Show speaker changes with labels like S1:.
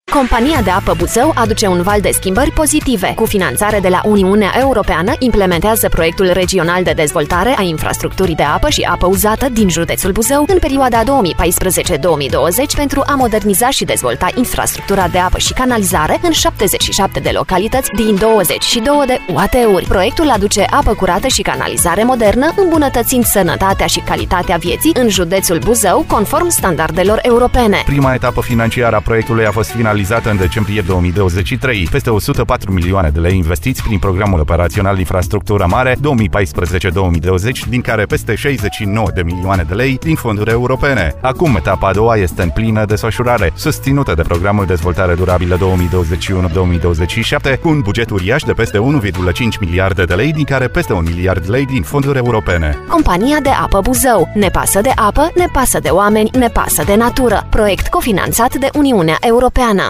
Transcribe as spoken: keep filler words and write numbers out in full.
S1: Compania de apă Buzău aduce un val de schimbări pozitive. Cu finanțare de la Uniunea Europeană, implementează proiectul regional de dezvoltare a infrastructurii de apă și apă uzată din județul Buzău în perioada două mii paisprezece două mii douăzeci pentru a moderniza și dezvolta infrastructura de apă și canalizare în șaptezeci și șapte de localități din douăzeci și două de U A T-uri. Proiectul aduce apă curată și canalizare modernă, îmbunătățind sănătatea și calitatea vieții în județul Buzău, conform standardelor europene.
S2: Prima etapă financiară a proiectului a fost finalizată în decembrie două mii douăzeci și trei. Peste o sută patru milioane de lei investiți prin programul operațional Infrastructura Mare două mii paisprezece două mii douăzeci, din care peste șaizeci și nouă de milioane de lei din fonduri europene. Acum, etapa a doua este în plină desfășurare, susținută de programul Dezvoltare Durabilă două mii douăzeci și unu două mii douăzeci și șapte, cu un buget uriaș de peste unu virgulă cinci miliarde de lei, din care peste un miliard de lei din fonduri europene.
S1: Compania de apă Buzău. Ne pasă de apă, ne pasă de oameni, ne pasă de natură. Proiect cofinanțat de Uniunea Europeană.